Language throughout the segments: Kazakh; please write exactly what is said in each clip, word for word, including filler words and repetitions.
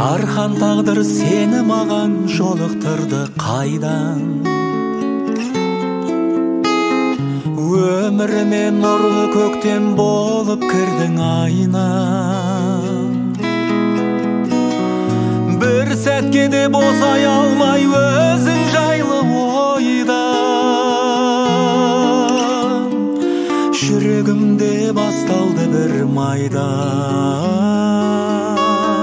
Жархан тағдыр сені маған жолықтырды қайдан. Өміріме нұрлы көктем болып кірдің айна. Бір сәтке де босай алмай өзің жайлы ойдан. Жүрегімде басталды бір майдан.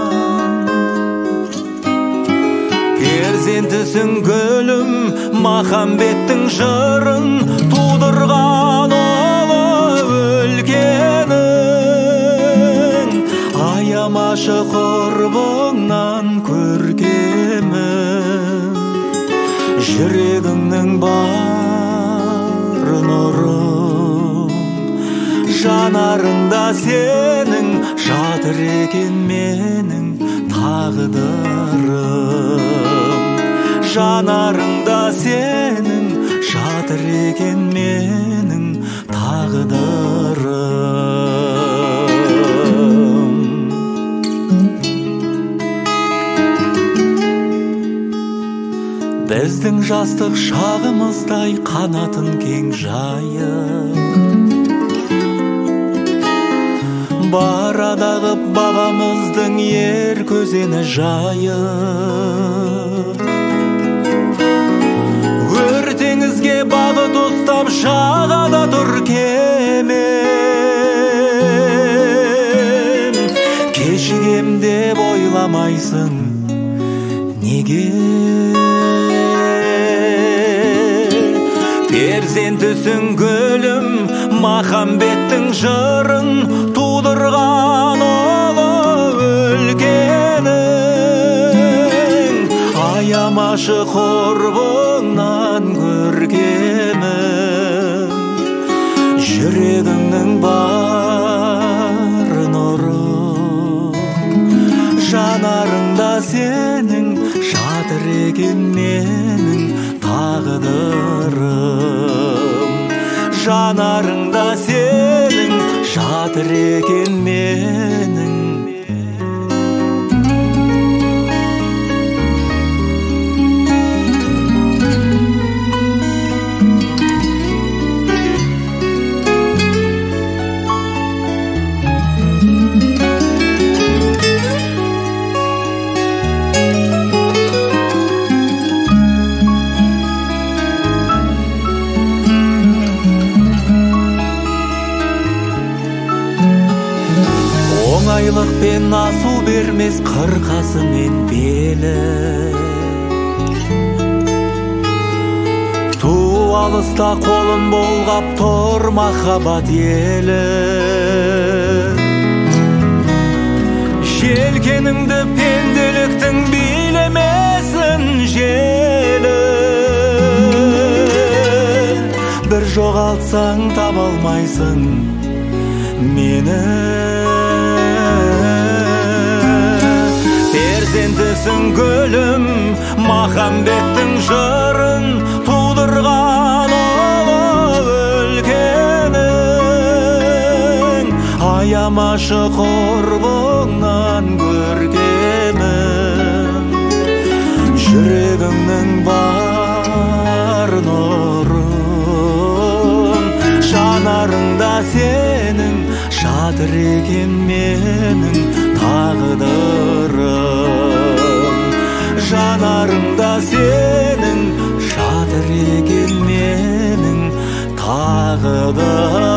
Перзентісің гүлім, махамбеттің жырын тудырған ұлы өлкенің. Аямашы құрбыңнан көркемін, жүрегіңнің бар нұрын. Жанарында сенің жатыр екен менің тағдырым. Жанарында сенің жатыр екен менің тағдырым. Біздің жастық шағымыздай қанатын кең жайып, барадағы бабамыздың ер көзені жайып. Өртеңізге бағыт ұстап жағада тұр кемем. Кешігем деп ойламайсың неге? Перзентісің гүлім, махамбеттің жырын тудырған ұлы өлкенің. Аямашы құрбыңнан көркемін, жүрегіңнің бар нұрын. Жанарында сенің жатыр екен менің тағдырым. Жанарында сенің жатыр екен менің. Оңайлықпен асу бермес қырқасы мен белі. Ту алыста қолын болғап тұр махаббат елі. Желкеніңді пенделіктің билемесін желі. Бір жоғалтсаң таба алмайсың мені. Перзентісің гүлім, махамбеттің жырын тудырған ұлы өлкенің. Аямашы құрбыңнан көркемін, жүрегіңнің бар нұрын. Жанарында сенің жатыр екен менің тағдырым. Жанарында сенің жатыр екен менің тағдырым.